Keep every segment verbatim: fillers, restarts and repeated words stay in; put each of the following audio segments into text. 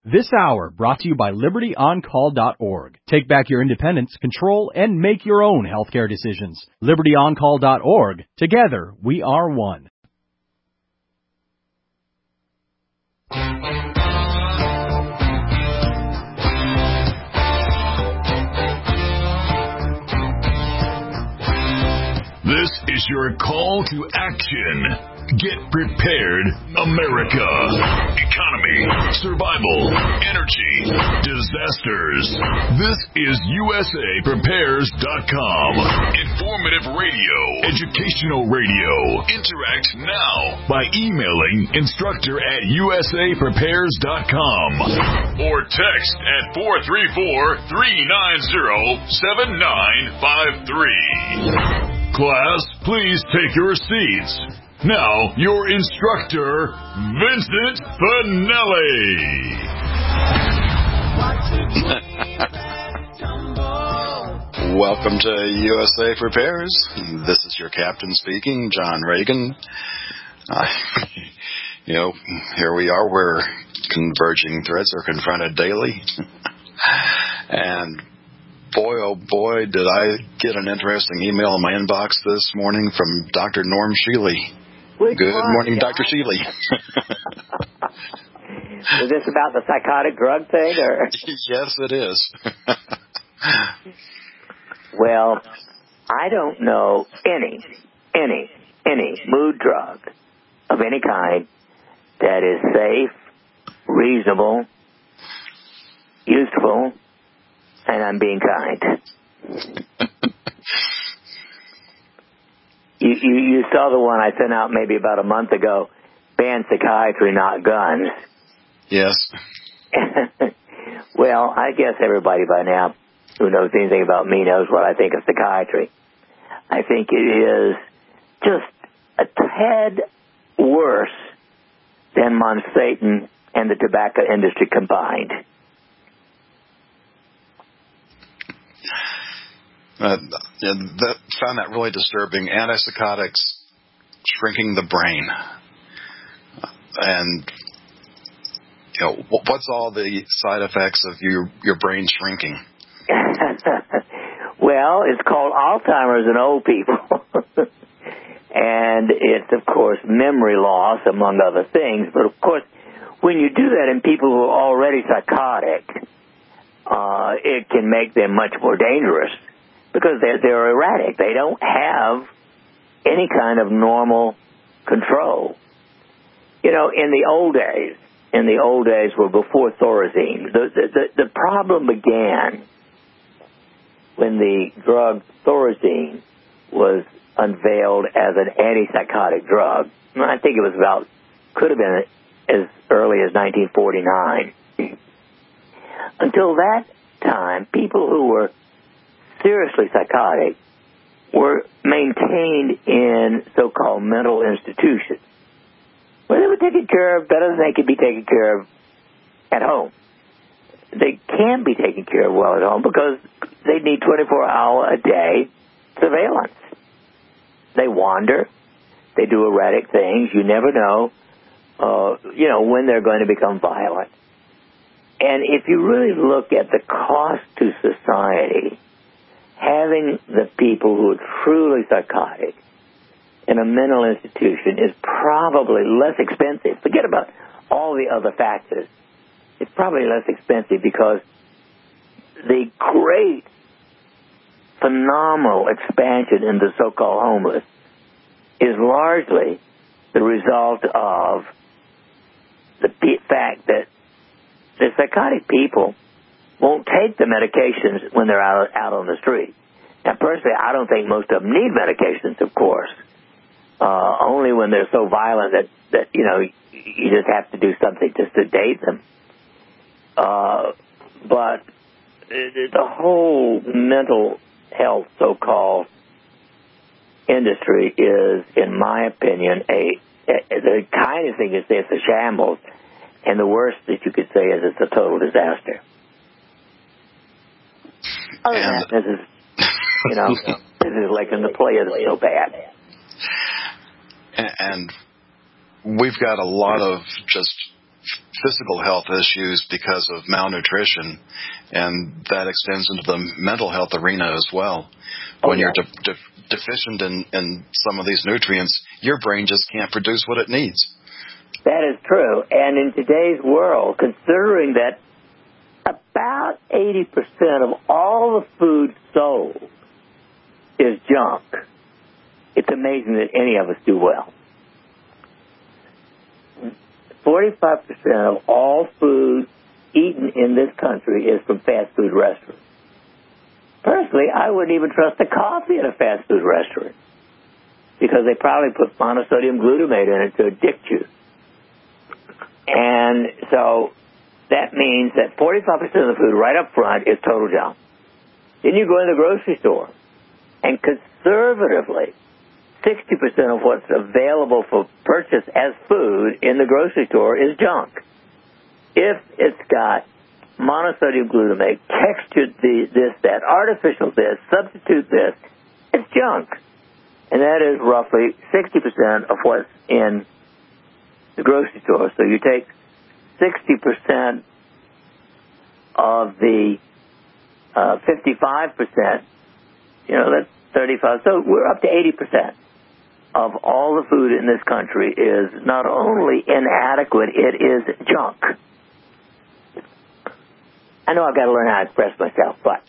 This hour brought to you by Liberty On Call dot org. Take back your independence, control, and make your own healthcare decisions. Liberty On Call dot org. Together, we are one. This is your call to action. Get prepared, America. Economy, survival, energy, disasters. This is U S A Prepares dot com. Informative radio, educational radio. Interact now by emailing instructor at U S A Prepares dot com or text at four three four, three nine zero, seven nine five three. Class, please take your seats. Now, your instructor, Vincent Finelli. Welcome to U S A Prepares. This is your captain speaking, John Reagan. Uh, you know, here we are where converging threads are confronted daily. And boy, oh boy, did I get an interesting email in my inbox this morning from Doctor Norm Shealy. Which Good one, morning, John? Doctor Shealy. Is this about the psychotic drug thing? Or? Yes, it is. Well, I don't know any, any, any mood drug of any kind that is safe, reasonable, useful, and I'm being kind. you, you you saw the one I sent out maybe about a month ago, ban psychiatry, not guns. Yes. Well, I guess everybody by now who knows anything about me knows what I think of psychiatry. I think it is just a tad worse than Monsanto and the tobacco industry combined. Uh, that, found that really disturbing. Antipsychotics shrinking the brain. And, you know, what's all the side effects of your, your brain shrinking? Well, it's called Alzheimer's in old people. And it's, of course, memory loss, among other things. But, of course, when you do that in people who are already psychotic, uh, it can make them much more dangerous. Because they're, they're erratic. They don't have any kind of normal control. You know, in the old days, in the old days were before Thorazine, the, the, the, the problem began when the drug Thorazine was unveiled as an antipsychotic drug. I think it was about, could have been as early as nineteen forty-nine. Until that time, people who were seriously psychotic were maintained in so-called mental institutions where they were taken care of better than they could be taken care of at home. They can be taken care of well at home because they need twenty-four hour a day surveillance. They wander. They do erratic things. You never know, uh, you know, when they're going to become violent. And if you really look at the cost to society, having the people who are truly psychotic in a mental institution is probably less expensive. Forget about all the other factors. It's probably less expensive because the great, phenomenal expansion in the so-called homeless is largely the result of the fact that the psychotic people won't take the medications when they're out, out on the street. Now, personally, I don't think most of them need medications, of course. Uh, only when they're so violent that, that, you know, you just have to do something to sedate them. Uh, but the whole mental health, so-called, industry is, in my opinion, a, a the kindest thing to say it's a shambles, and the worst that you could say is it's a total disaster. Other than that, this is, you know, this is like in the play is so bad. And we've got a lot of just physical health issues because of malnutrition, and that extends into the mental health arena as well. Oh, when yeah. you're de- de- deficient in, in some of these nutrients, your brain just can't produce what it needs. That is true. And in today's world, considering that about eighty percent of all the food sold is junk, it's amazing that any of us do well. forty-five percent of all food eaten in this country is from fast food restaurants. Personally, I wouldn't even trust the coffee at a fast food restaurant because they probably put monosodium glutamate in it to addict you. And so that means that forty-five percent of the food right up front is total junk. Then you go in the grocery store, and conservatively, sixty percent of what's available for purchase as food in the grocery store is junk. If it's got monosodium glutamate, textured the, this, that, artificial this, substitute this, it's junk. And that is roughly sixty percent of what's in the grocery store. So you take sixty percent of the uh, fifty-five percent, you know, that's thirty-five. So we're up to eighty percent of all the food in this country is not only inadequate, it is junk. I know I've got to learn how to express myself, but...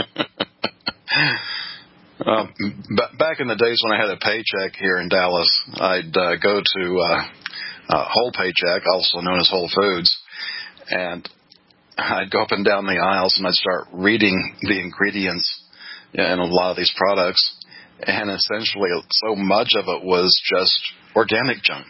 uh, b- back in the days when I had a paycheck here in Dallas, I'd uh, go to uh, uh, Whole Paycheck, also known as Whole Foods, and I'd go up and down the aisles and I'd start reading the ingredients in a lot of these products, and essentially so much of it was just organic junk.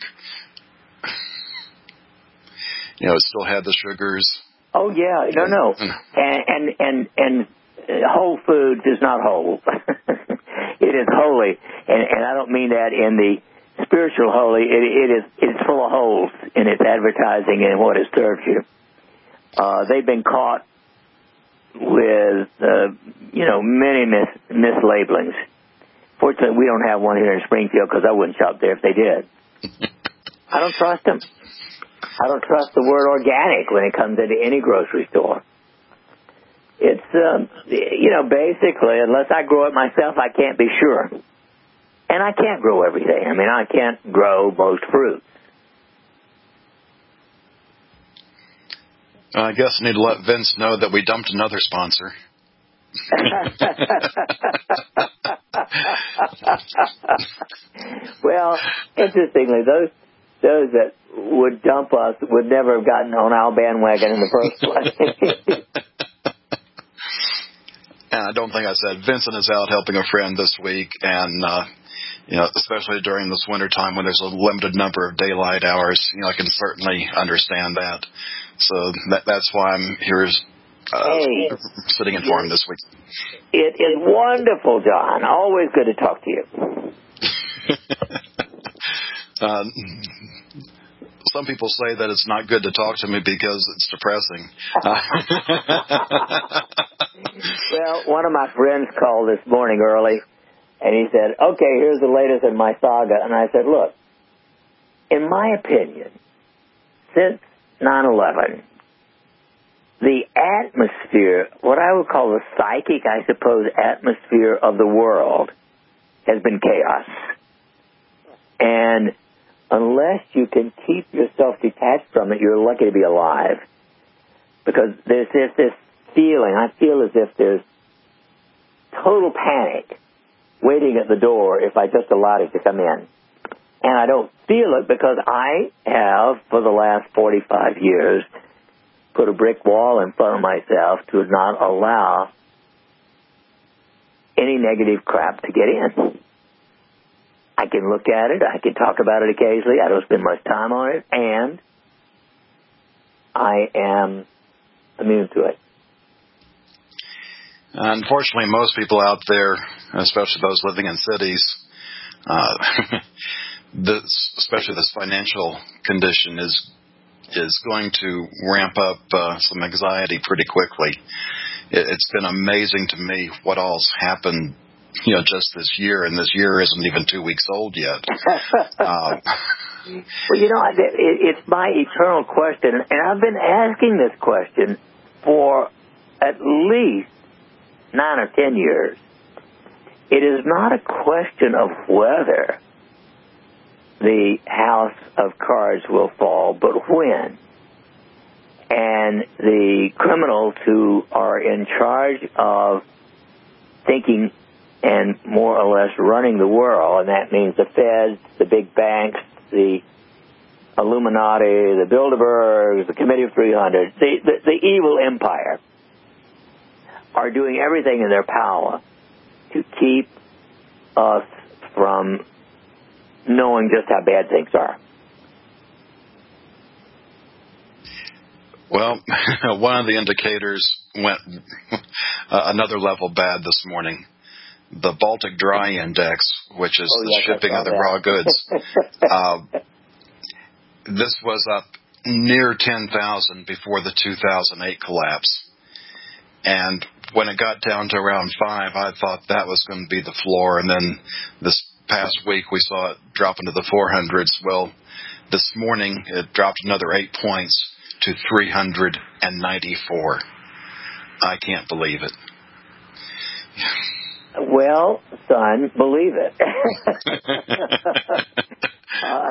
You know, it still had the sugars. Oh yeah, no, no, and and and, and whole foods is not whole. It is holy, and and I don't mean that in the spiritual holy. It, it is it's full of holes in its advertising and what it serves you. Uh, they've been caught with uh, you know many mis mislabelings. Fortunately, we don't have one here in Springfield because I wouldn't shop there if they did. I don't trust them. I don't trust the word organic when it comes into any grocery store. It's, um, you know, basically, unless I grow it myself, I can't be sure. And I can't grow everything. I mean, I can't grow most fruits. Uh, I guess I need to let Vince know that we dumped another sponsor. Well, interestingly, those those that would dump us would never have gotten on our bandwagon in the first place. And I don't think I said Vincent is out helping a friend this week, and uh, you know, especially during this winter time when there's a limited number of daylight hours, you know, I can certainly understand that. So that, that's why I'm here, uh, hey, sitting in for him this week. It is wonderful, John. Always good to talk to you. uh, some people say that it's not good to talk to me because it's depressing. Well, one of my friends called this morning early, and he said, okay, here's the latest in my saga. And I said, look, in my opinion, since nine eleven, the atmosphere, what I would call the psychic, I suppose, atmosphere of the world has been chaos. And unless you can keep yourself detached from it, you're lucky to be alive. Because there's this, this feeling, I feel as if there's total panic waiting at the door if I just allowed it to come in. And I don't feel it because I have, for the last forty-five years, put a brick wall in front of myself to not allow any negative crap to get in. I can look at it, I can talk about it occasionally, I don't spend much time on it, and I am immune to it. Unfortunately, most people out there, especially those living in cities, uh, this, especially this financial condition, is is going to ramp up uh, some anxiety pretty quickly. It, it's been amazing to me what all's happened, you know, just this year, and this year isn't even two weeks old yet. uh, Well, you know, it's my eternal question, and I've been asking this question for at least nine or ten years. It is not a question of whether the house of cards will fall, but when. And the criminals who are in charge of thinking and more or less running the world, and that means the Feds, the big banks, the Illuminati, the Bilderbergs, the Committee of three hundred, the, the, the evil empire, are doing everything in their power to keep us from knowing just how bad things are. Well, one of the indicators went another level bad this morning. The Baltic Dry Index, which is oh, the yes, shipping of the that. raw goods, uh, this was up near ten thousand before the two thousand eight collapse. And when it got down to around five, I thought that was going to be the floor. And then this past week, we saw it drop into the four hundreds. Well, this morning, it dropped another eight points to three hundred ninety-four. I can't believe it. Well, son, believe it. uh,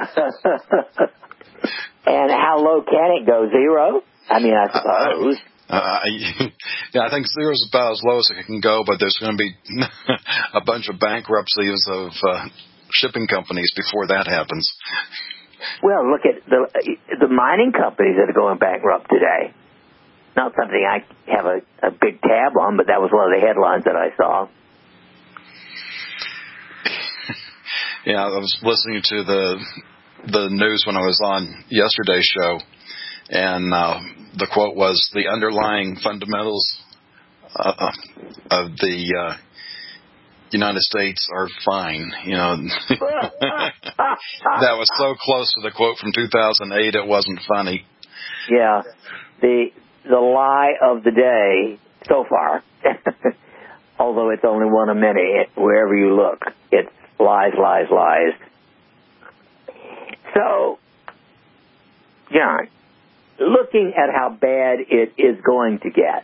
and how low can it go? Zero? I mean, I suppose. Uh, uh, yeah, I think zero is about as low as it can go, but there's going to be a bunch of bankruptcies of uh, shipping companies before that happens. Well, look at the the mining companies that are going bankrupt today. Not something I have a, a big tab on, but that was one of the headlines that I saw. Yeah, I was listening to the the news when I was on yesterday's show, and uh, the quote was, "The underlying fundamentals uh, of the uh, United States are fine." You know, that was so close to the quote from two thousand eight, it wasn't funny. Yeah, the the lie of the day so far, although it's only one of many. Wherever you look, it's lies, lies, lies. So, John, looking at how bad it is going to get,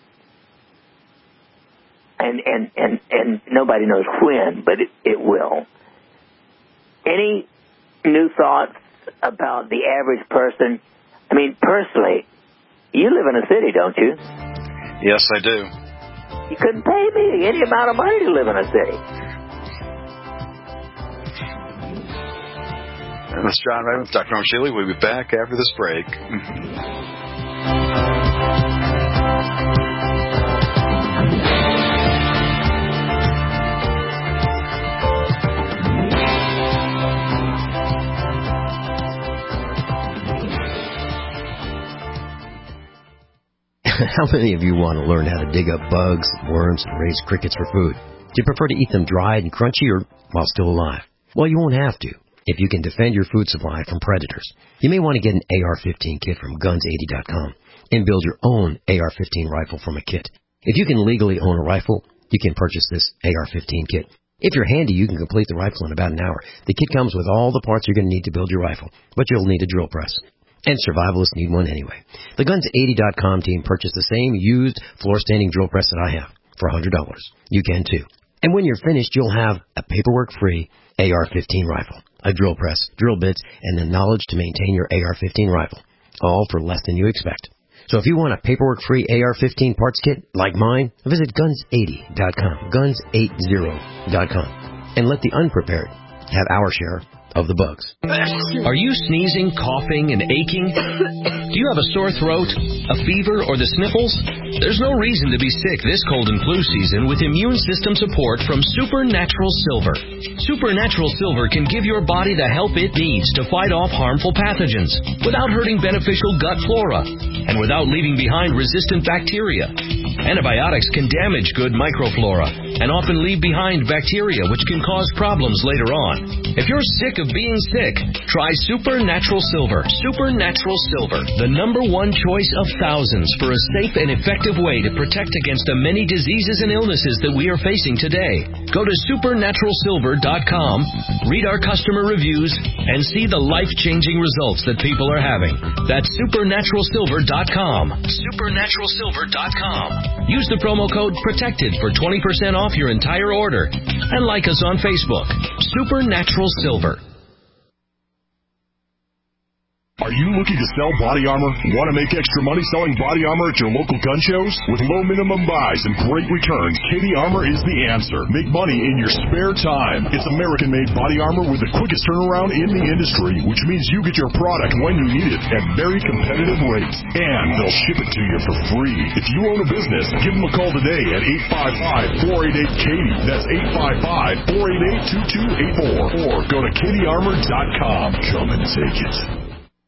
and and, and, and nobody knows when, but it, it will. Any new thoughts about the average person? I mean, personally, you live in a city, don't you? Yes, I do. You couldn't pay me any amount of money to live in a city. And this is John Raymond with Doctor Norm Shealy. We'll be back after this break. How many of you want to learn how to dig up bugs, worms, and raise crickets for food? Do you prefer to eat them dried and crunchy or while still alive? Well, you won't have to if you can defend your food supply from predators. You may want to get an A R fifteen kit from guns eighty dot com and build your own A R fifteen rifle from a kit. If you can legally own a rifle, you can purchase this A R fifteen kit. If you're handy, you can complete the rifle in about an hour. The kit comes with all the parts you're going to need to build your rifle, but you'll need a drill press. And survivalists need one anyway. The guns eighty dot com team purchased the same used floor-standing drill press that I have for one hundred dollars. You can too. And when you're finished, you'll have a paperwork-free A R fifteen rifle, a drill press, drill bits, and the knowledge to maintain your A R fifteen rifle, all for less than you expect. So if you want a paperwork-free A R fifteen parts kit like mine, visit guns eighty dot com, guns eighty dot com, and let the unprepared have our share of the bugs. Are you sneezing, coughing, and aching? Do you have a sore throat, a fever, or the sniffles? There's no reason to be sick this cold and flu season with immune system support from Supernatural Silver. Supernatural Silver can give your body the help it needs to fight off harmful pathogens without hurting beneficial gut flora and without leaving behind resistant bacteria. Antibiotics can damage good microflora and often leave behind bacteria which can cause problems later on. If you're sick of being sick, try Supernatural Silver. Supernatural Silver, the number one choice of thousands for a safe and effective way to protect against the many diseases and illnesses that we are facing today. Go to supernatural silver dot com, read our customer reviews, and see the life-changing results that people are having. That's supernatural silver dot com. supernatural silver dot com. Use the promo code PROTECTED for twenty percent off your entire order. And like us on Facebook. Supernatural Silver. Are you looking to sell body armor? Want to make extra money selling body armor at your local gun shows? With low minimum buys and great returns, Katie Armor is the answer. Make money in your spare time. It's American-made body armor with the quickest turnaround in the industry, which means you get your product when you need it at very competitive rates. And they'll ship it to you for free. If you own a business, give them a call today at eight five five, four eight eight, Katie. That's eight five five, four eight eight, two two eight four. Or go to katie armor dot com. Come and take it.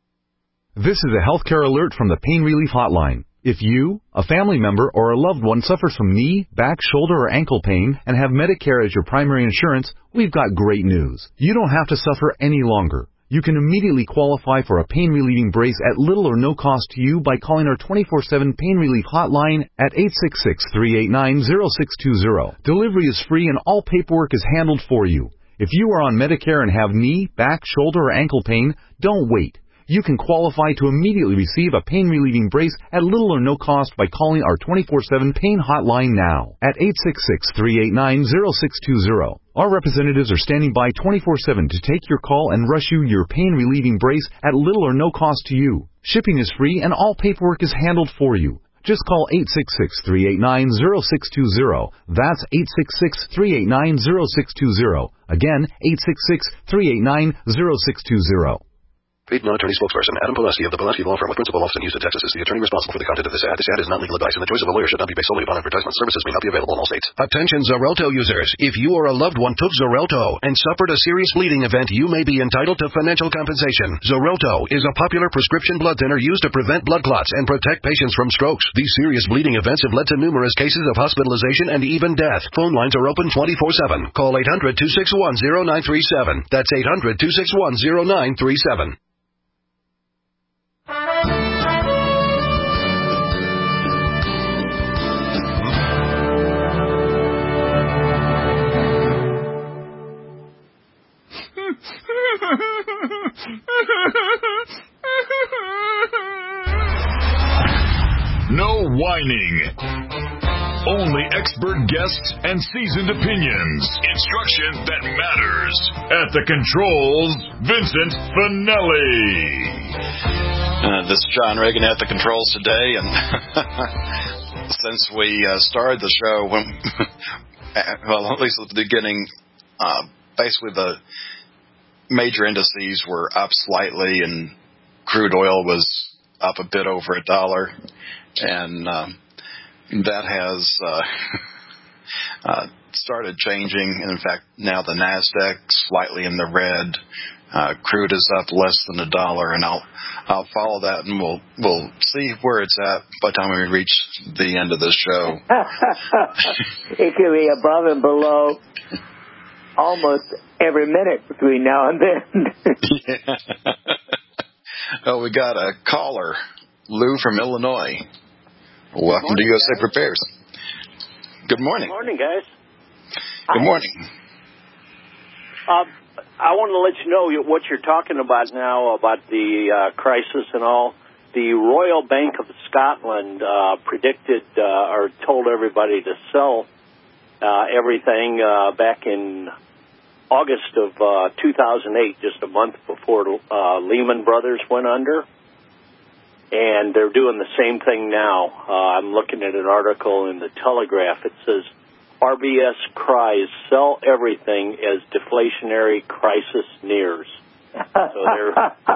This is a healthcare alert from the Pain Relief Hotline. If you, a family member, or a loved one suffers from knee, back, shoulder, or ankle pain and have Medicare as your primary insurance, we've got great news. You don't have to suffer any longer. You can immediately qualify for a pain-relieving brace at little or no cost to you by calling our twenty-four seven Pain Relief Hotline at eight six six, three eight nine, zero six two zero. Delivery is free and all paperwork is handled for you. If you are on Medicare and have knee, back, shoulder, or ankle pain, don't wait. You can qualify to immediately receive a pain-relieving brace at little or no cost by calling our twenty-four seven Pain Hotline now at eight six six, three eight nine, zero six two zero. Our representatives are standing by twenty-four seven to take your call and rush you your pain-relieving brace at little or no cost to you. Shipping is free and all paperwork is handled for you. Just call eight six six, three eight nine, zero six two zero. That's eight six six, three eight nine, zero six two zero. Again, eight six six, three eight nine, zero six two zero. Paid non-attorney spokesperson Adam Poleski of the Poleski Law Firm with principal office in Houston, Texas is the attorney responsible for the content of this ad. This ad is not legal advice, and the choice of a lawyer should not be based solely upon advertisement. Services may not be available in all states. Attention Xarelto users. If you or a loved one took Xarelto and suffered a serious bleeding event, you may be entitled to financial compensation. Xarelto is a popular prescription blood thinner used to prevent blood clots and protect patients from strokes. These serious bleeding events have led to numerous cases of hospitalization and even death. Phone lines are open twenty-four seven. Call eight hundred, two six one, zero nine three seven. That's eight hundred, two six one, zero nine three seven. No whining. Only expert guests and seasoned opinions. Instruction that matters. At the controls, Vincent Finelli. Uh, this is John Reagan at the controls today, and since we uh, started the show, when, well, at least at the beginning, uh, basically the major indices were up slightly, and crude oil was up a bit over a dollar, and um, that has uh, uh, started changing. And in fact, now the NASDAQ slightly in the red. Uh, crude is up less than a dollar, and I'll I'll follow that, and we'll we'll see where it's at by the time we reach the end of this show. It could be above and below almost every minute between now and then. Yeah. Oh, we got a caller, Lou from Illinois. Welcome morning, to U S A guys. Prepares. Good morning. Good morning, guys. Good morning. Uh, I want to let you know what you're talking about now about the uh, crisis and all. The Royal Bank of Scotland uh, predicted uh, or told everybody to sell uh, everything uh, back in August of uh, two thousand eight, just a month before uh, Lehman Brothers went under. And they're doing the same thing now. Uh, I'm looking at an article in the Telegraph. It says, R B S cries, sell everything as deflationary crisis nears. So they're...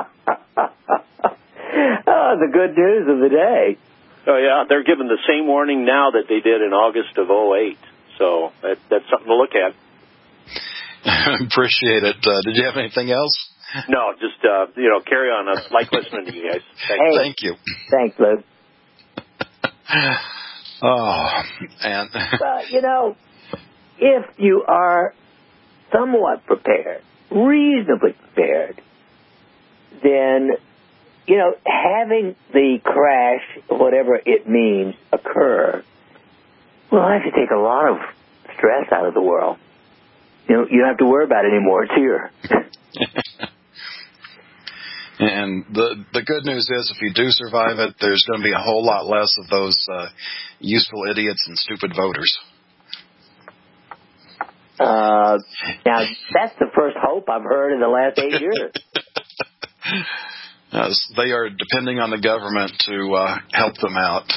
Oh, the good news of the day. Oh, yeah, they're giving the same warning now that they did in August of oh eight. So that, that's something to look at. Appreciate it. Uh, did you have anything else? No, just, uh, you know, carry on. I like listening to you guys. Thanks. Hey, Thank you. Thanks, Lou. Oh, and but you know, if you are somewhat prepared, reasonably prepared, then you know having the crash, whatever it means, occur will actually take a lot of stress out of the world. You know, you don't have to worry about it anymore. It's here. And the the good news is, if you do survive it, there's going to be a whole lot less of those uh, useful idiots and stupid voters. Uh, now, that's the first hope I've heard in the last eight years. uh, they are depending on the government to uh, help them out.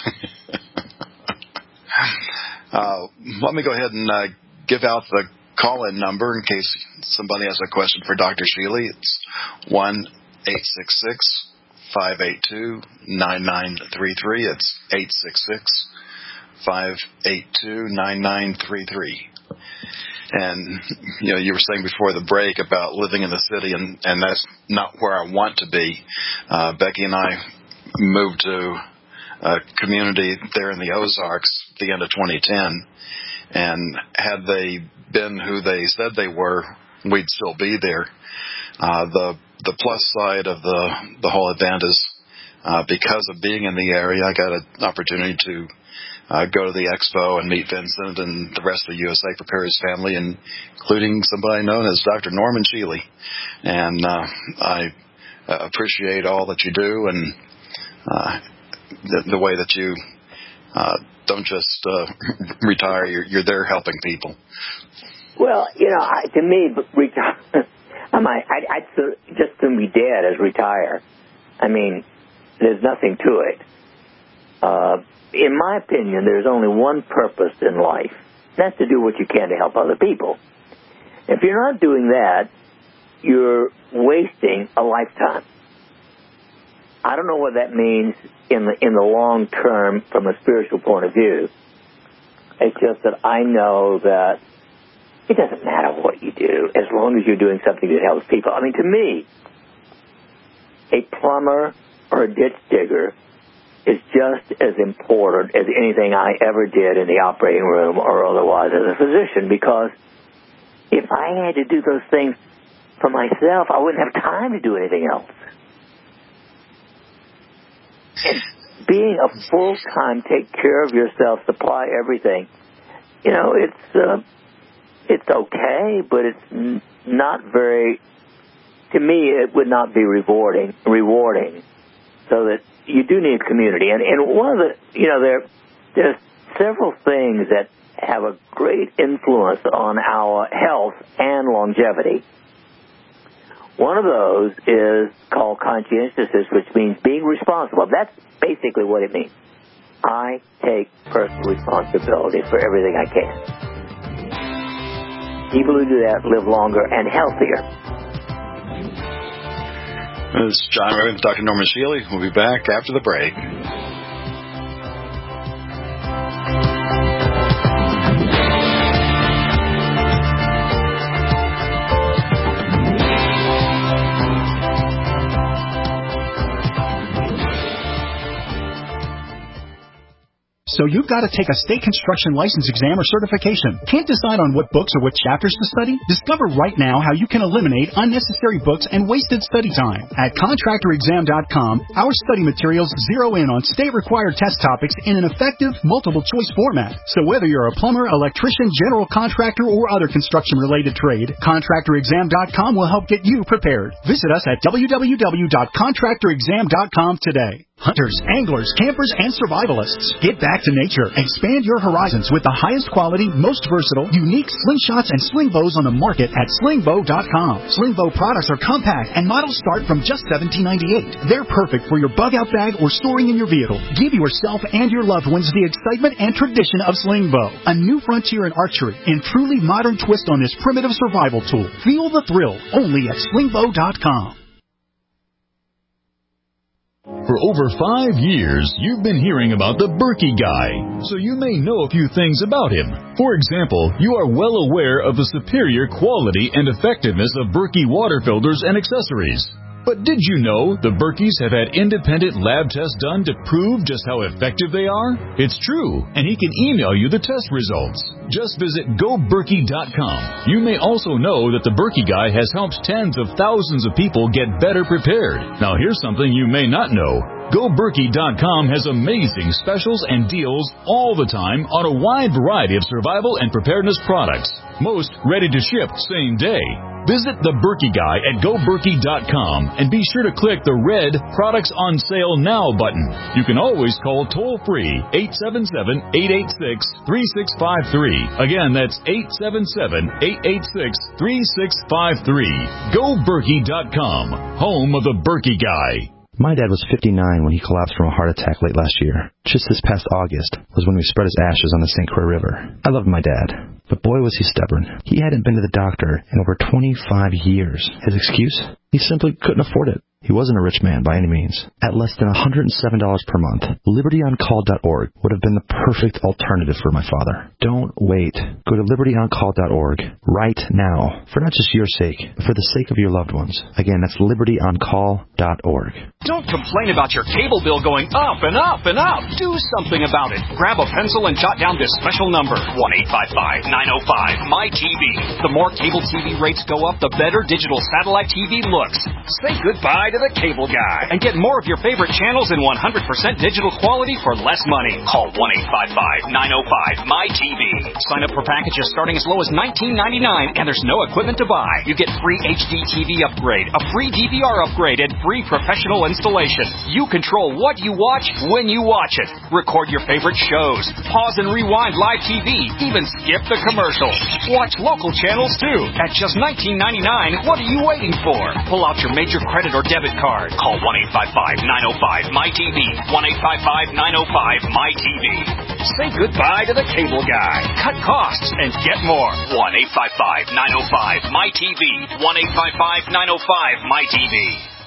uh, let me go ahead and uh, give out the call-in number in case somebody has a question for Doctor Sheely. It's one eight six six, five eight two, nine nine three three. It's eight six six, five eight two, nine nine three three. And, you know, you were saying before the break about living in the city, and, and that's not where I want to be. Uh, Becky and I moved to a community there in the Ozarks at the end of twenty ten, and had they been who they said they were, we'd still be there. Uh, the the plus side of the, the whole event is uh, because of being in the area, I got an opportunity to uh, go to the expo and meet Vincent and the rest of the U S A Prepares family, including somebody known as Doctor Norman Sheely. And uh, I uh, appreciate all that you do and uh, the, the way that you uh, don't just uh, retire. You're, you're there helping people. Well, you know, I, to me, retire. I might, I'd, I'd just soon be dead as retire. I mean, there's nothing to it. Uh, in my opinion, there's only one purpose in life. That's to do what you can to help other people. If you're not doing that, you're wasting a lifetime. I don't know what that means in the in the long term from a spiritual point of view. It's just that I know that it doesn't matter what you do as long as you're doing something that helps people. I mean, to me, a plumber or a ditch digger is just as important as anything I ever did in the operating room or otherwise as a physician, because if I had to do those things for myself, I wouldn't have time to do anything else. And being a full-time, take care of yourself, supply everything, you know, it's uh, it's okay, but it's n- not very, to me, it would not be rewarding, rewarding. So that you do need community. And, and one of the, you know, there there's several things that have a great influence on our health and longevity. One of those is called conscientiousness, which means being responsible. That's basically what it means. I take personal responsibility for everything I can. People who do that live longer and healthier. This is John Ray with Doctor Norman Sheely. We'll be back after the break. So you've got to take a state construction license exam or certification. Can't decide on what books or what chapters to study? Discover right now how you can eliminate unnecessary books and wasted study time. At contractor exam dot com, our study materials zero in on state-required test topics in an effective, multiple-choice format. So whether you're a plumber, electrician, general contractor, or other construction-related trade, contractor exam dot com will help get you prepared. Visit us at w w w dot contractor exam dot com today. Hunters, anglers, campers, and survivalists, get back to nature. Expand your horizons with the highest quality, most versatile, unique slingshots and sling bows on the market at sling bow dot com. Sling bow products are compact and models start from just seventeen ninety-eight. They're perfect for your bug-out bag or storing in your vehicle. Give yourself and your loved ones the excitement and tradition of sling bow, a new frontier in archery and truly modern twist on this primitive survival tool. Feel the thrill only at sling bow dot com. For over five years, you've been hearing about the Berkey Guy, so you may know a few things about him. For example, you are well aware of the superior quality and effectiveness of Berkey water filters and accessories. But did you know the Berkeys have had independent lab tests done to prove just how effective they are? It's true, and he can email you the test results. Just visit go berkey dot com. You may also know that the Berkey Guy has helped tens of thousands of people get better prepared. Now here's something you may not know. go berkey dot com has amazing specials and deals all the time on a wide variety of survival and preparedness products. Most ready to ship same day. Visit the Berkey Guy at go berkey dot com and be sure to click the red Products on Sale Now button. You can always call toll-free eight seven seven, eight eight six, three six five three. Again, that's eight seven seven, eight eight six, three six five three. go berkey dot com, home of the Berkey Guy. My dad was fifty-nine when he collapsed from a heart attack late last year. Just this past August was when we spread his ashes on the Saint Croix River. I loved my dad, but boy was he stubborn. He hadn't been to the doctor in over twenty-five years. His excuse? He simply couldn't afford it. He wasn't a rich man by any means. At less than one hundred seven dollars per month, liberty on call dot org would have been the perfect alternative for my father. Don't wait. Go to liberty on call dot org right now, for not just your sake, but for the sake of your loved ones. Again, that's liberty on call dot org. Don't complain about your cable bill going up and up and up. Do something about it. Grab a pencil and jot down this special number, one eight five five, nine oh five, M Y T V. The more cable T V rates go up, the better digital satellite T V looks. Say goodbye to the cable guy and get more of your favorite channels in one hundred percent digital quality for less money. Call one eight five five, nine oh five, M Y T V. Sign up for packages starting as low as nineteen ninety-nine, and there's no equipment to buy. You get free H D T V upgrade, a free D V R upgrade, and free professional installation. You control what you watch when you watch it. Record your favorite shows. Pause and rewind live T V. Even skip the commercials. Watch local channels too. At just nineteen ninety-nine, what are you waiting for? Pull out your major credit or debit card. Call one eight five five, nine oh five, M Y T V. one eight five five, nine oh five, M Y T V. Say goodbye to the cable guy. Cut costs and get more. one eight five five, nine oh five, M Y T V. one eight five five, nine oh five, M Y T V.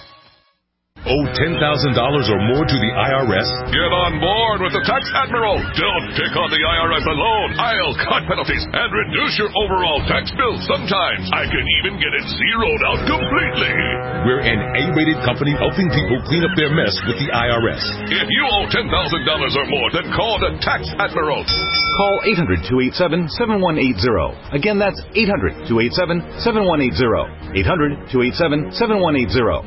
Owe ten thousand dollars or more to the I R S? Get on board with the Tax Admiral. Don't take on the I R S alone. I'll cut penalties and reduce your overall tax bill. Sometimes I can even get it zeroed out completely. We're an A-rated company helping people clean up their mess with the I R S. If you owe ten thousand dollars or more, then call the Tax Admiral. Call eight hundred, two eight seven, seven one eight zero. Again, that's eight hundred, two eight seven, seven one eight zero. eight hundred, two eight seven, seven one eight zero.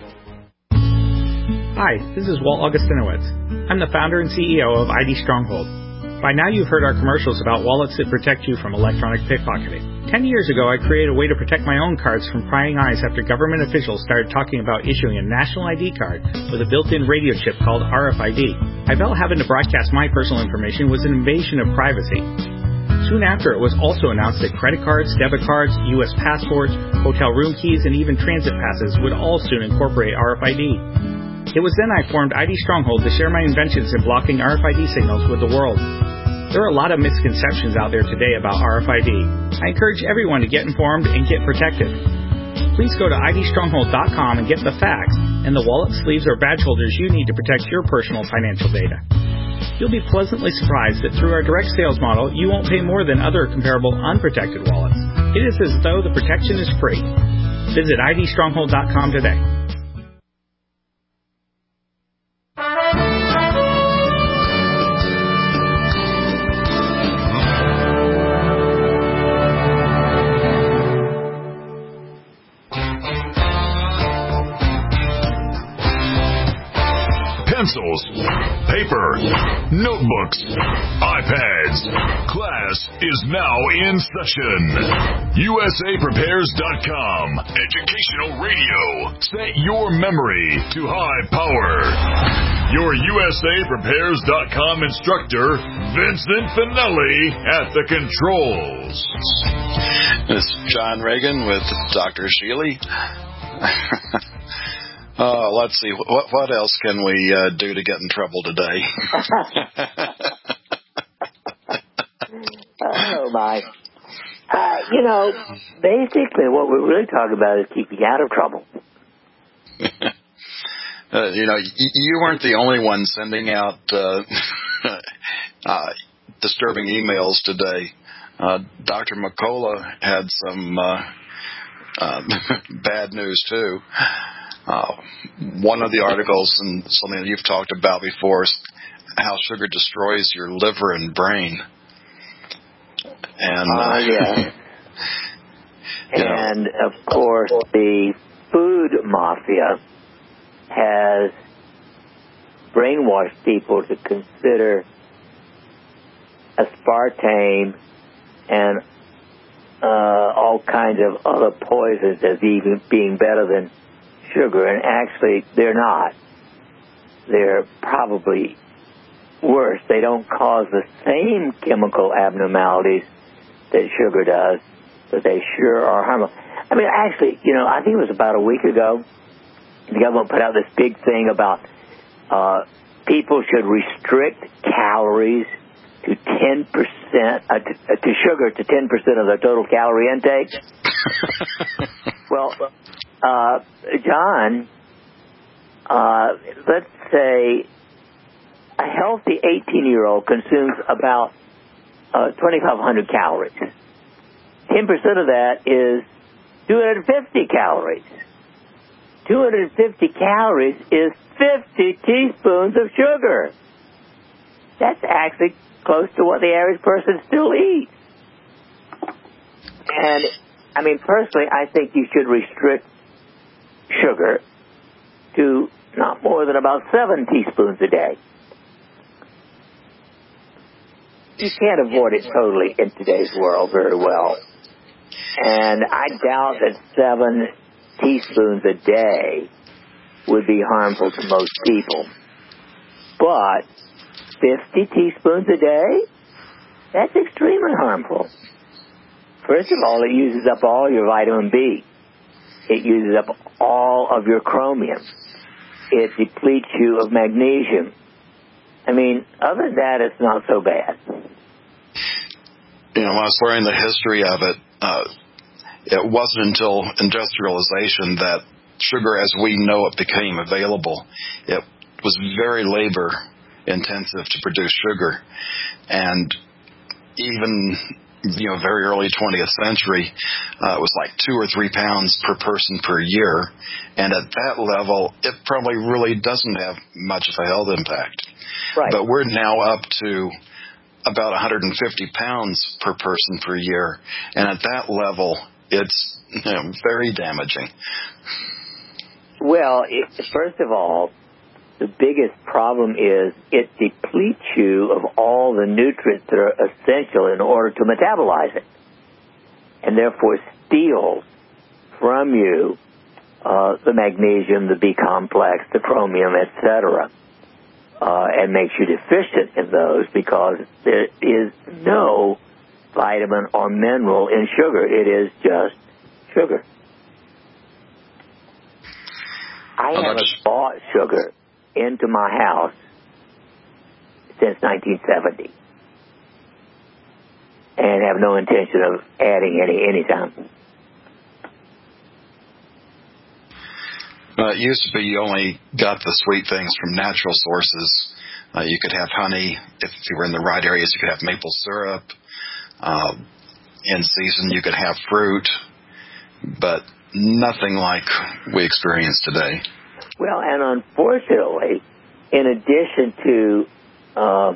Hi, this is Walt Augustinowitz. I'm the founder and C E O of I D Stronghold. By now you've heard our commercials about wallets that protect you from electronic pickpocketing. Ten years ago, I created a way to protect my own cards from prying eyes after government officials started talking about issuing a national I D card with a built-in radio chip called R F I D. I felt having to broadcast my personal information was an invasion of privacy. Soon after, it was also announced that credit cards, debit cards, U S passports, hotel room keys, and even transit passes would all soon incorporate R F I D. It was then I formed I D Stronghold to share my inventions in blocking R F I D signals with the world. There are a lot of misconceptions out there today about R F I D. I encourage everyone to get informed and get protected. Please go to I D stronghold dot com and get the facts and the wallet sleeves or badge holders you need to protect your personal financial data. You'll be pleasantly surprised that through our direct sales model, you won't pay more than other comparable unprotected wallets. It is as though the protection is free. Visit I D stronghold dot com today. Pencils, paper, notebooks, iPads. Class is now in session. U S A Prepares dot com. Educational radio. Set your memory to high power. Your U S A Prepares dot com instructor, Vincent Finelli, at the controls. This is John Reagan with Doctor Sheely. Uh, let's see. What what else can we uh, do to get in trouble today? Oh, my. Uh, you know, basically what we're really talking about is keeping out of trouble. uh, you know, y- you weren't the only one sending out uh, uh, disturbing emails today. Uh, Doctor McCullough had some uh, uh, bad news, too. Uh, one of the articles, and something that you've talked about before, is how sugar destroys your liver and brain. And, uh, uh, yeah. And, know. of course, the food mafia has brainwashed people to consider aspartame and uh, all kinds of other poisons as even being better than sugar, and actually they're not. They're probably worse. They don't cause the same chemical abnormalities that sugar does, but they sure are harmful. I mean, actually, you know, I think it was about a week ago, the government put out this big thing about uh, people should restrict calories to ten percent, uh, to, uh, to sugar to ten percent of their total calorie intake. Well, uh, John, uh, let's say a healthy eighteen-year-old consumes about uh, twenty-five hundred calories. ten percent of that is two hundred fifty calories. two hundred fifty calories is fifty teaspoons of sugar. That's actually close to what the average person still eats. And, I mean, personally, I think you should restrict sugar to not more than about seven teaspoons a day. You can't avoid it totally in today's world very well. And I doubt that seven teaspoons a day would be harmful to most people. But fifty teaspoons a day? That's extremely harmful. First of all, it uses up all your vitamin B. It uses up all of your chromium. It depletes you of magnesium. I mean, other than that, it's not so bad. You know, when I was learning the history of it, uh, it wasn't until industrialization that sugar as we know it became available. It was very labor intensive to produce sugar. And even, you know, very early twentieth century, uh, it was like two or three pounds per person per year. And at that level, it probably really doesn't have much of a health impact. Right. But we're now up to about one hundred fifty pounds per person per year. And at that level, it's, you know, very damaging. Well, it, first of all, the biggest problem is it depletes you of all the nutrients that are essential in order to metabolize it, and therefore steals from you uh, the magnesium, the B complex, the chromium, et cetera, uh, and makes you deficient in those because there is no vitamin or mineral in sugar. It is just sugar. I haven't bought sugar into my house since nineteen seventy, and have no intention of adding any anytime. Uh, it used to be you only got the sweet things from natural sources. Uh, you could have honey. If you were in the right areas, you could have maple syrup. Uh, in season, you could have fruit, but nothing like we experience today. Well, and unfortunately, in addition to uh,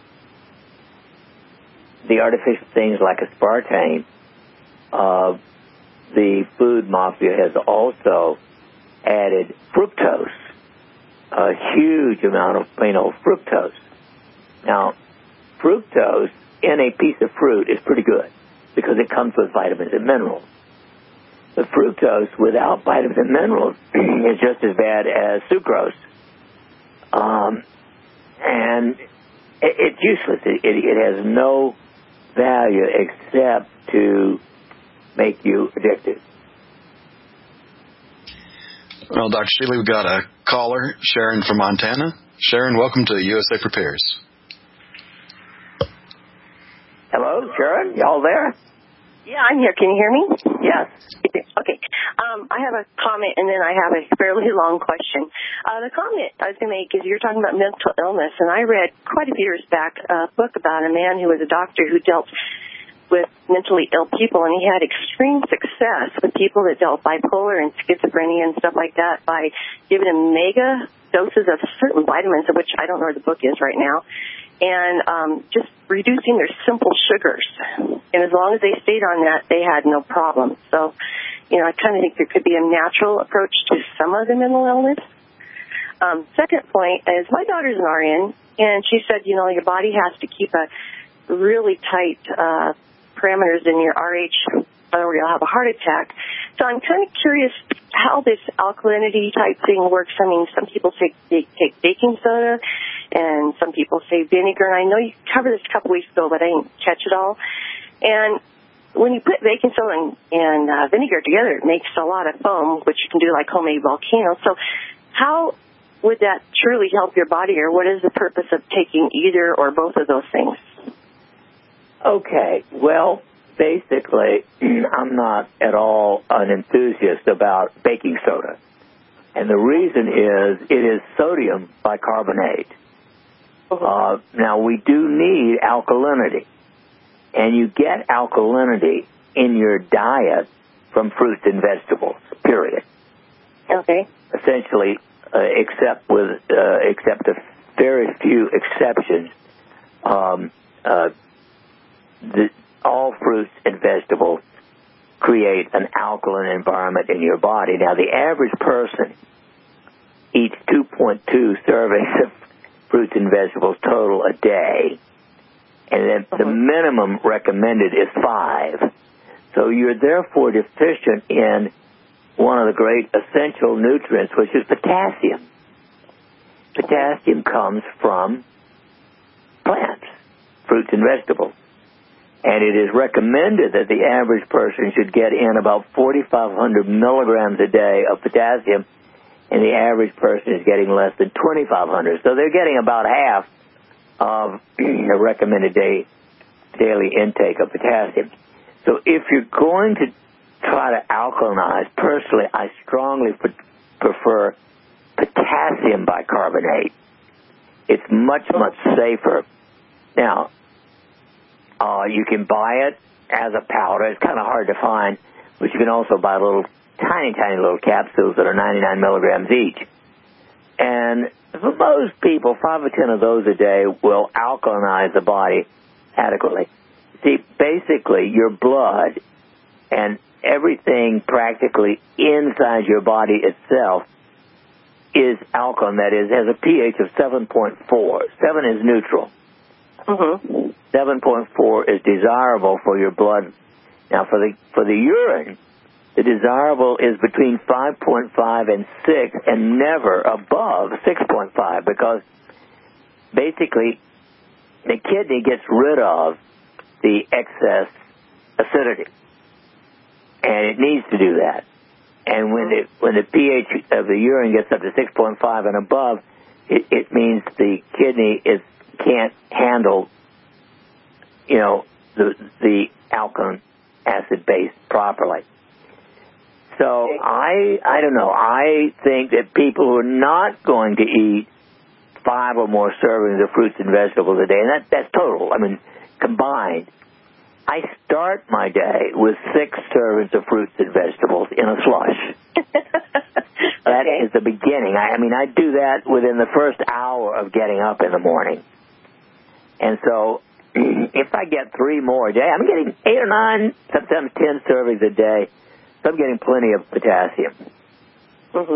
the artificial things like aspartame, uh, the food mafia has also added fructose, a huge amount of plain old fructose. Now, fructose in a piece of fruit is pretty good because it comes with vitamins and minerals. The fructose without vitamins and minerals is just as bad as sucrose. Um, and it, it's useless. It, it, it has no value except to make you addicted. Well, Doctor Shealy, we've got a caller, Sharon from Montana. Sharon, welcome to U S A Prepares. Hello, Sharon. Y'all there? Yeah, I'm here. Can you hear me? Yes. Okay. Um, I have a comment, and then I have a fairly long question. Uh, the comment I was going to make is you're talking about mental illness, and I read quite a few years back a book about a man who was a doctor who dealt with mentally ill people, and he had extreme success with people that dealt bipolar and schizophrenia and stuff like that by giving them mega doses of certain vitamins, of which I don't know where the book is right now, and um, just reducing their simple sugars. And as long as they stayed on that, they had no problem. So, you know, I kind of think there could be a natural approach to some of the mental illness. Um, second point is my daughter's an R N, and she said, you know, your body has to keep a really tight uh, parameters in your R H or you'll have a heart attack. So I'm kind of curious how this alkalinity type thing works. I mean, some people say they take baking soda, and some people say vinegar. And I know you covered this a couple weeks ago, but I didn't catch it all. And when you put baking soda and, and uh, vinegar together, it makes a lot of foam, which you can do like homemade volcanoes. So how would that truly help your body, or what is the purpose of taking either or both of those things? Okay, well, basically, I'm not at all an enthusiast about baking soda. And the reason is it is sodium bicarbonate. Uh, now, we do need alkalinity. And you get alkalinity in your diet from fruits and vegetables, period. Okay. Essentially, uh, except with uh, except a very few exceptions, um, uh, the, all fruits and vegetables create an alkaline environment in your body. Now, the average person eats two point two servings of fruits and vegetables total a day, and then uh-huh. the minimum recommended is five. So you're therefore deficient in one of the great essential nutrients, which is potassium. Potassium comes from plants, fruits and vegetables. And it is recommended that the average person should get in about forty-five hundred milligrams a day of potassium, and the average person is getting less than twenty-five hundred. So they're getting about half of the recommended day, daily intake of potassium. So if you're going to try to alkalinize, personally, I strongly pre- prefer potassium bicarbonate. It's much, much safer. Now, uh, you can buy it as a powder. It's kind of hard to find, but you can also buy little, tiny, tiny little capsules that are ninety-nine milligrams each. And for most people, five or ten of those a day will alkalinize the body adequately. See, basically, your blood and everything practically inside your body itself is alkaline. That is, has a pH of seven point four. seven is neutral. Mm-hmm. seven point four is desirable for your blood. Now, for the for the urine, the desirable is between five point five and six, and never above six point five, because basically the kidney gets rid of the excess acidity, and it needs to do that. And when it, when the pH of the urine gets up to six point five and above, it, it means the kidney is can't handle, you know, the the alkaline acid base properly. So I I don't know. I think that people who are not going to eat five or more servings of fruits and vegetables a day, and that that's total, I mean, combined, I start my day with six servings of fruits and vegetables in a slush. That okay. is the beginning. I, I mean, I do that within the first hour of getting up in the morning. And so if I get three more a day, I'm getting eight or nine, sometimes ten servings a day. So I'm getting plenty of potassium. Mm-hmm.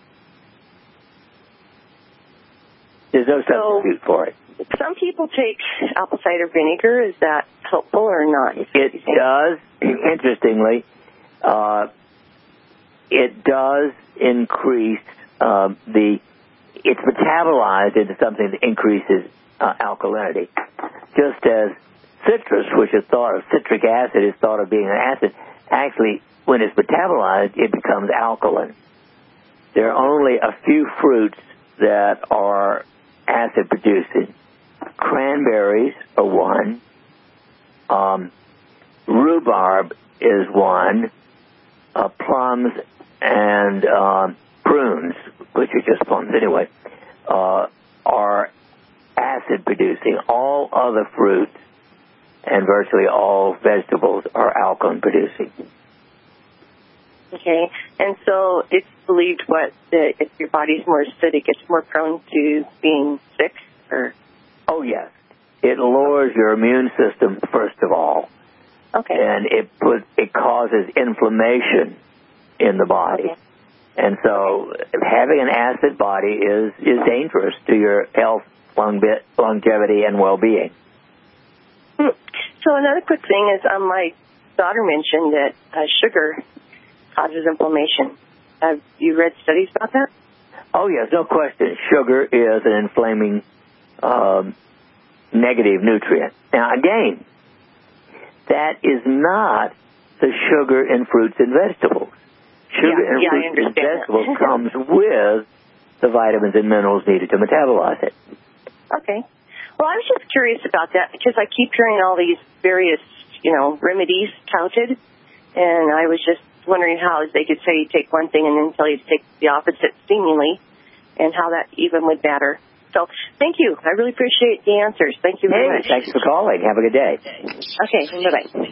There's no substitute so, for it. Some people take apple cider vinegar. Is that helpful or not? It does. Interestingly, uh, it does increase uh, the, it's metabolized into something that increases uh, alkalinity. Just as citrus, which is thought of, citric acid is thought of being an acid, actually, when it's metabolized, it becomes alkaline. There are only a few fruits that are acid producing. Cranberries are one. Um, rhubarb is one. Uh, plums and uh, prunes, which are just plums anyway, uh, are acid producing. All other fruits and virtually all vegetables are alkaline-producing. Okay, and so it's believed what that if your body's more acidic, it's more prone to being sick, or? Oh yes, it lowers your immune system first of all. Okay. And it put it causes inflammation in the body, okay. And so having an acid body is is dangerous to your health, longe- longevity, and well-being. Hmm. So another quick thing is, um, my daughter mentioned that uh, sugar causes inflammation. Have you read studies about that? Oh, yes, no question. Sugar is an inflaming um, negative nutrient. Now, again, that is not the sugar in fruits and vegetables. Sugar yeah, in yeah, fruits and vegetables comes with the vitamins and minerals needed to metabolize it. Okay. Well, I was just curious about that because I keep hearing all these various, you know, remedies touted, and I was just wondering how they could say you take one thing and then tell you to take the opposite seemingly, and how that even would matter. So thank you. I really appreciate the answers. Thank you very hey, much. Thanks for calling. Have a good day. Okay, bye-bye.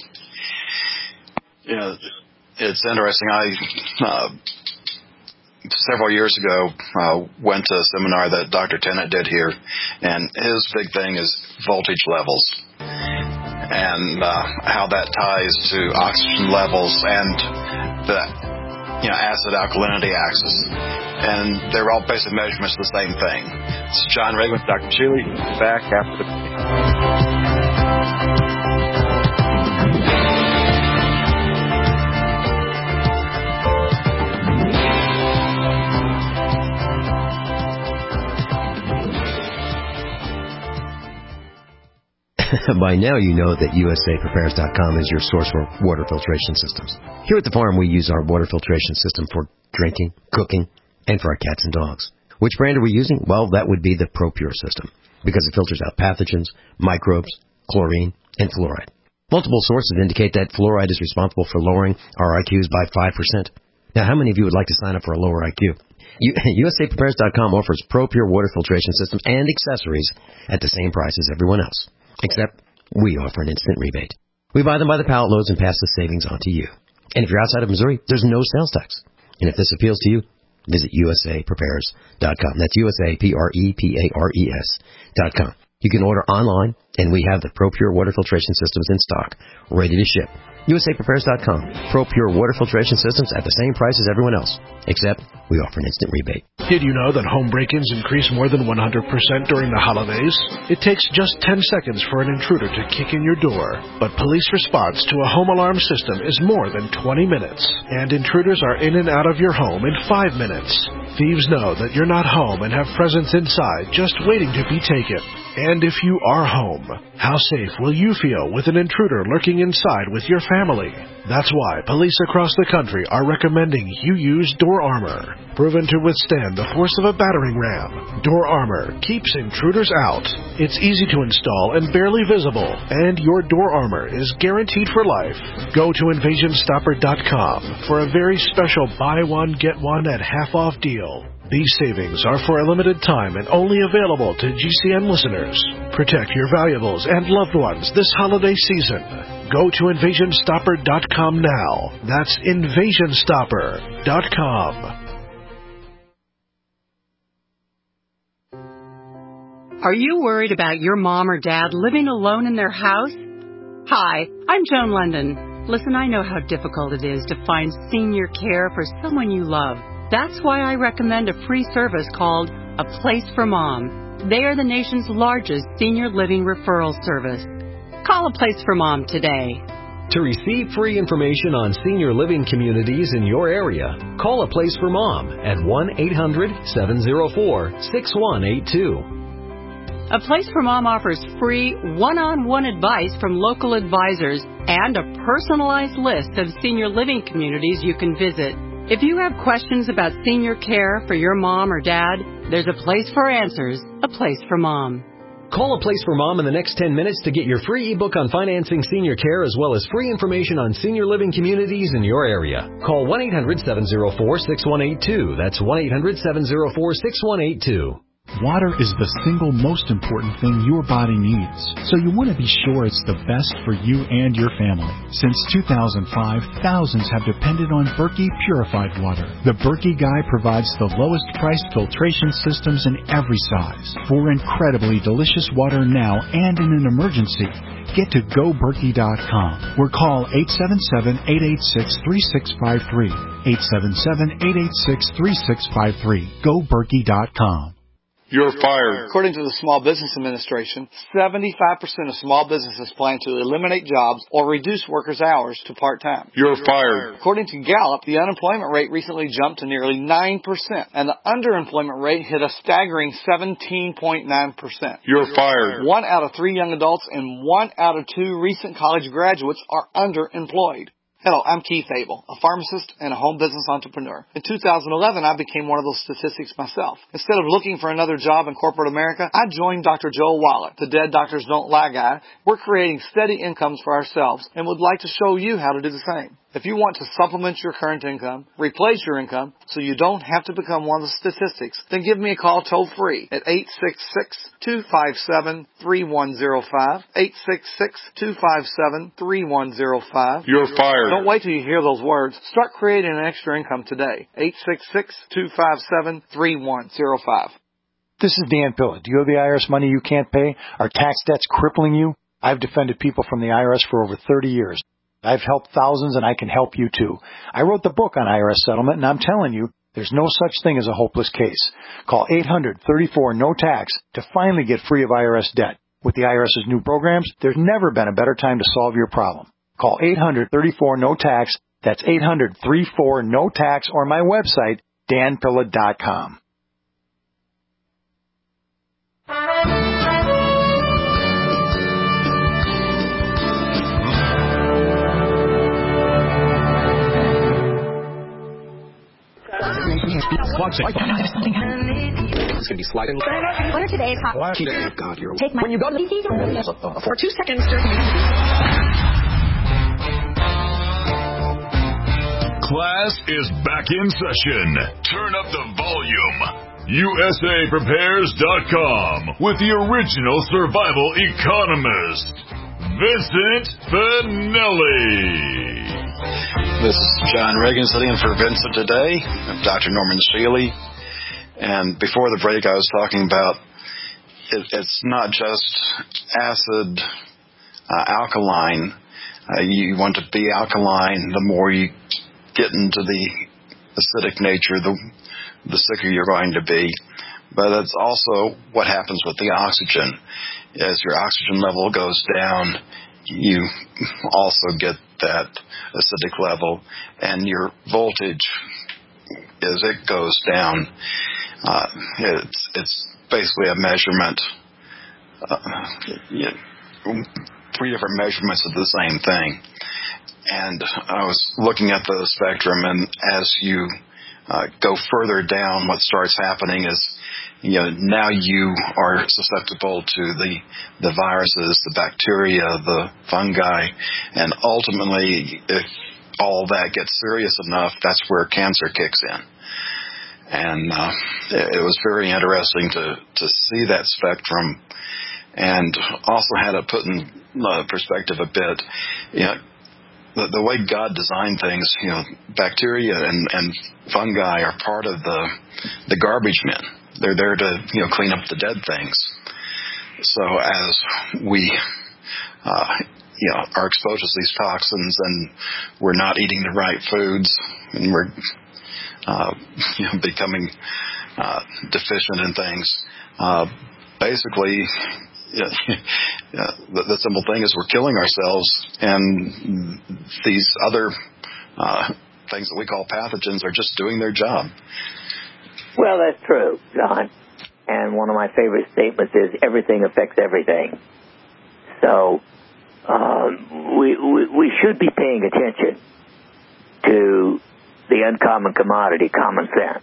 Yeah, it's interesting. I, uh, several years ago, uh, went to a seminar that Doctor Tennant did here, and his big thing is voltage levels. And uh, how that ties to oxygen levels and the you know acid alkalinity axis, and they're all basic measurements of the same thing. It's John Reagan with Doctor Shealy, back after the break. By now you know that U S A Prepares dot com is your source for water filtration systems. Here at the farm we use our water filtration system for drinking, cooking, and for our cats and dogs. Which brand are we using? Well, that would be the ProPure system, because it filters out pathogens, microbes, chlorine, and fluoride. Multiple sources indicate that fluoride is responsible for lowering our I Qs by five percent. Now, how many of you would like to sign up for a lower I Q? U S A Prepares dot com offers ProPure water filtration systems and accessories at the same price as everyone else. Except we offer an instant rebate. We buy them by the pallet loads and pass the savings on to you. And if you're outside of Missouri, there's no sales tax. And if this appeals to you, visit U S A Prepares dot com. That's U S A P R E P A R E S dot com. You can order online, and we have the ProPure water filtration systems in stock, ready to ship. U S A Prepares dot com. ProPure water filtration systems at the same price as everyone else, except we offer an instant rebate. Did you know that home break-ins increase more than one hundred percent during the holidays? It takes just ten seconds for an intruder to kick in your door. But police response to a home alarm system is more than twenty minutes. And intruders are in and out of your home in five minutes. Thieves know that you're not home and have presents inside just waiting to be taken. And if you are home, how safe will you feel with an intruder lurking inside with your family? That's why police across the country are recommending you use Door Armor. Proven to withstand the force of a battering ram, Door Armor keeps intruders out. It's easy to install and barely visible, and your Door Armor is guaranteed for life. Go to invasion stopper dot com for a very special buy one, get one at half-off deal. These savings are for a limited time and only available to G C N listeners. Protect your valuables and loved ones this holiday season. Go to invasion stopper dot com now. That's invasion stopper dot com. Are you worried about your mom or dad living alone in their house? Hi, I'm Joan London. Listen, I know how difficult it is to find senior care for someone you love. That's why I recommend a free service called A Place for Mom. They are the nation's largest senior living referral service. Call A Place for Mom today. To receive free information on senior living communities in your area, call A Place for Mom at one eight hundred seven oh four six one eight two. A Place for Mom offers free one-on-one advice from local advisors and a personalized list of senior living communities you can visit. If you have questions about senior care for your mom or dad, there's a place for answers, A Place for Mom. Call A Place for Mom in the next ten minutes to get your free ebook on financing senior care as well as free information on senior living communities in your area. Call one eight hundred seven oh four six one eight two. That's one eight hundred seven oh four six one eight two. Water is the single most important thing your body needs, so you want to be sure it's the best for you and your family. Since two thousand five, thousands have depended on Berkey purified water. The Berkey Guy provides the lowest priced filtration systems in every size for incredibly delicious water now and in an emergency. Get to go berkey dot com or call eight seven seven, eight eight six, three six five three. eight seven seven, eight eight six, three six five three. go berkey dot com. You're fired. According to the Small Business Administration, seventy-five percent of small businesses plan to eliminate jobs or reduce workers' hours to part-time. You're fired. According to Gallup, the unemployment rate recently jumped to nearly nine percent, and the underemployment rate hit a staggering seventeen point nine percent. You're fired. One out of three young adults and one out of two recent college graduates are underemployed. Hello, I'm Keith Abel, a pharmacist and a home business entrepreneur. In two thousand eleven, I became one of those statistics myself. Instead of looking for another job in corporate America, I joined Doctor Joel Wallach, the Dead Doctors Don't Lie guy. We're creating steady incomes for ourselves and would like to show you how to do the same. If you want to supplement your current income, replace your income, so you don't have to become one of the statistics, then give me a call toll-free at eight six six, two five seven, three one zero five, eight six six, two five seven, three one zero five. You're fired. Don't wait till you hear those words. Start creating an extra income today. eight six six, two five seven, three one zero five. This is Dan Pilla. Do you owe the I R S money you can't pay? Are tax debts crippling you? I've defended people from the I R S for over thirty years. I've helped thousands, and I can help you too. I wrote the book on I R S settlement, and I'm telling you, there's no such thing as a hopeless case. Call eight hundred, thirty-four, no tax to finally get free of I R S debt. With the IRS's new programs, there's never been a better time to solve your problem. Call eight hundred, thirty-four, no tax. That's eight hundred, thirty-four, no tax, or my website, dan pilla dot com. Watch it. It's going to be sliding. What are today's hot? Oh, God, you're... Take my... When you go to the... For two seconds, Class is back in session. Turn up the volume. U S A Prepares dot com with the original survival economist, Vincent Finelli. This is John Reagan sitting in for Vincent today. I'm Doctor Norman Shealy. And before the break, I was talking about it, it's not just acid, uh, alkaline. Uh, you want to be alkaline. The more you get into the acidic nature, the, the sicker you're going to be. But that's also what happens with the oxygen. As your oxygen level goes down, you also get that acidic level, and your voltage, as it goes down, uh, it's it's basically a measurement. Uh, you know, three different measurements of the same thing. And I was looking at the spectrum, and as you uh, go further down, what starts happening is, you know, now you are susceptible to the the viruses, the bacteria, the fungi, and ultimately, if all that gets serious enough, that's where cancer kicks in. And uh, it, it was very interesting to to see that spectrum, and also had it put in uh, perspective a bit. You know, the, the way God designed things, you know, bacteria and, and fungi are part of the the garbage men. They're there to, you know, clean up the dead things. So as we, uh, you know, are exposed to these toxins and we're not eating the right foods and we're, uh, you know, becoming uh, deficient in things, uh, basically, you know, the, the simple thing is we're killing ourselves, and these other uh, things that we call pathogens are just doing their job. Well, that's true, John. And one of my favorite statements is everything affects everything. So um, we, we we should be paying attention to the uncommon commodity, common sense.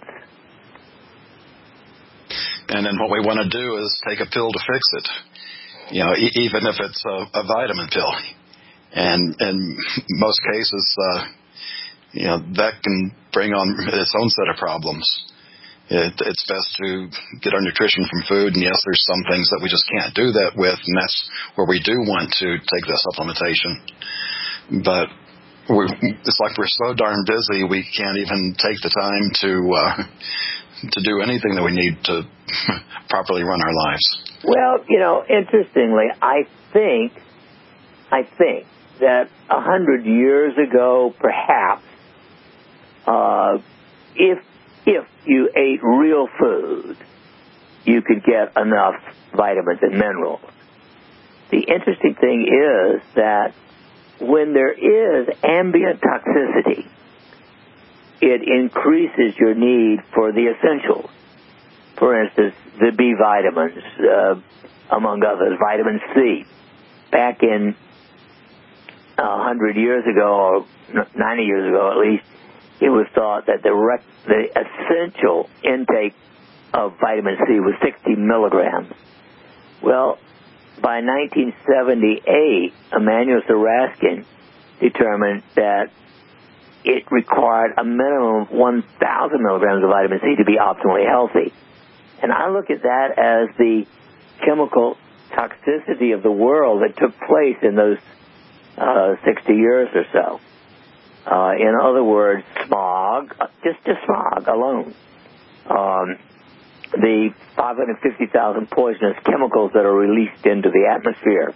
And then what we want to do is take a pill to fix it. You know, e- even if it's a, a vitamin pill. And in most cases, uh, you know, that can bring on its own set of problems. it, it's best to get our nutrition from food. And yes, there's some things that we just can't do that with, and that's where we do want to take the supplementation. But we're, it's like we're so darn busy, we can't even take the time to uh, to do anything that we need to properly run our lives. Well, you know, interestingly, I think, I think that a hundred years ago, perhaps, uh, if if you ate real food, you could get enough vitamins and minerals. The interesting thing is that when there is ambient toxicity, it increases your need for the essentials. For instance, the B vitamins, uh, among others, vitamin C. Back in a hundred years ago, or ninety years ago at least, it was thought that the, rec- the essential intake of vitamin C was sixty milligrams. Well, by nineteen seventy-eight, Emanuel Saraskin determined that it required a minimum of one thousand milligrams of vitamin C to be optimally healthy. And I look at that as the chemical toxicity of the world that took place in those uh, sixty years or so. Uh, in other words, smog, just, just smog alone. Um, the five hundred fifty thousand poisonous chemicals that are released into the atmosphere.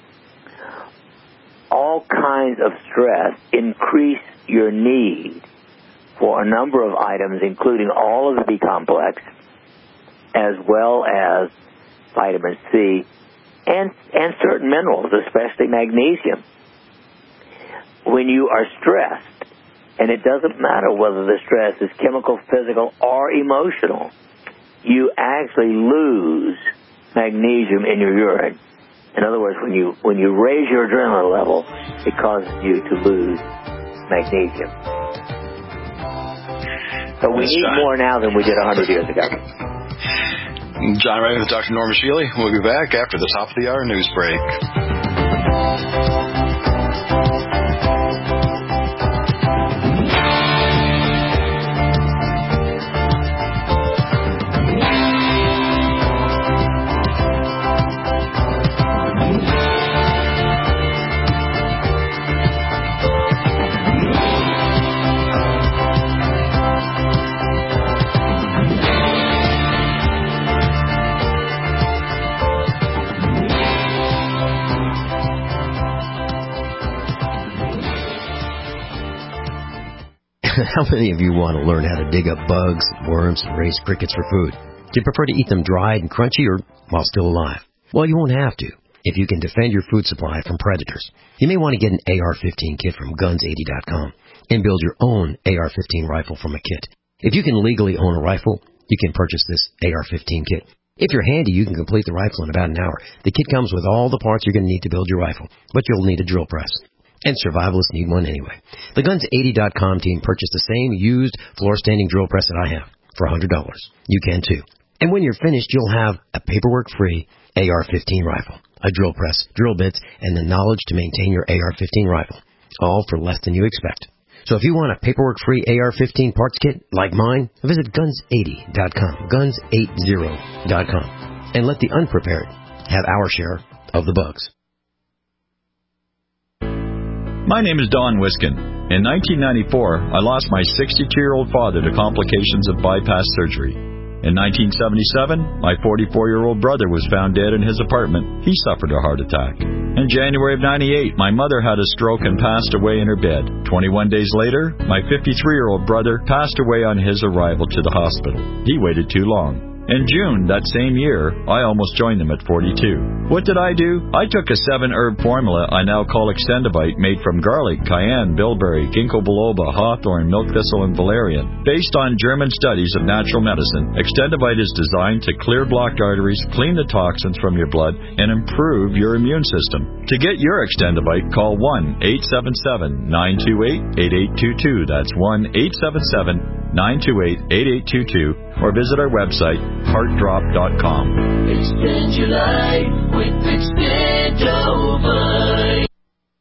All kinds of stress increase your need for a number of items, including all of the B complex, as well as vitamin C, and, and certain minerals, especially magnesium. When you are stressed, and it doesn't matter whether the stress is chemical, physical, or emotional, you actually lose magnesium in your urine. In other words, when you when you raise your adrenaline level, it causes you to lose magnesium. So we need more now than we did one hundred years ago. John Ray with Doctor Norma Shealy. We'll be back after the top of the hour news break. How many of you want to learn how to dig up bugs, worms, and raise crickets for food? Do you prefer to eat them dried and crunchy or while still alive? Well, you won't have to if you can defend your food supply from predators. You may want to get an A R fifteen kit from guns eighty dot com and build your own A R fifteen rifle from a kit. If you can legally own a rifle, you can purchase this A R fifteen kit. If you're handy, you can complete the rifle in about an hour. The kit comes with all the parts you're going to need to build your rifle, but you'll need a drill press. And survivalists need one anyway. The guns eighty dot com team purchased the same used floor-standing drill press that I have for one hundred dollars. You can too. And when you're finished, you'll have a paperwork-free A R fifteen rifle, a drill press, drill bits, and the knowledge to maintain your A R fifteen rifle, all for less than you expect. So if you want a paperwork-free A R fifteen parts kit like mine, visit guns eighty dot com, guns eighty dot com, and let the unprepared have our share of the bugs. My name is Don Wiskin. In nineteen ninety-four, I lost my sixty-two-year-old father to complications of bypass surgery. In nineteen seventy-seven, my forty-four-year-old brother was found dead in his apartment. He suffered a heart attack. In January of ninety-eight, my mother had a stroke and passed away in her bed. twenty-one days later, my fifty-three-year-old brother passed away on his arrival to the hospital. He waited too long. In June that same year, I almost joined them at forty-two. What did I do? I took a seven-herb formula I now call Extendivite, made from garlic, cayenne, bilberry, ginkgo biloba, hawthorn, milk thistle, and valerian. Based on German studies of natural medicine, Extendivite is designed to clear blocked arteries, clean the toxins from your blood, and improve your immune system. To get your Extendivite, call one eight seven seven, nine two eight, eight eight two two. That's one eight seven seven, nine two eight, eight eight two two, or visit our website, heart drop dot com. Extend your life with Extendovite.